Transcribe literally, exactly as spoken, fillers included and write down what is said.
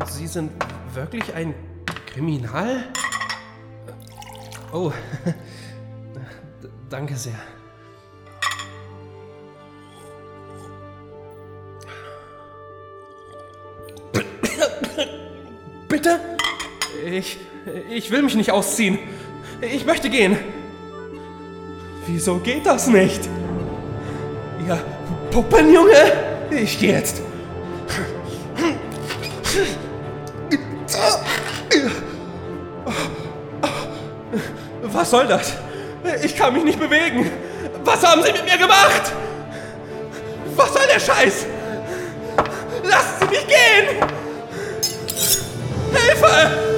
Und Sie sind wirklich ein Kriminal? Oh, D- danke sehr. Bitte? Ich, ich will mich nicht ausziehen. Ich möchte gehen. Wieso geht das nicht? Ja, Puppenjunge, ich gehe jetzt. Was soll das? Ich kann mich nicht bewegen. Was haben Sie mit mir gemacht? Was soll der Scheiß? Lassen Sie mich gehen! Hilfe!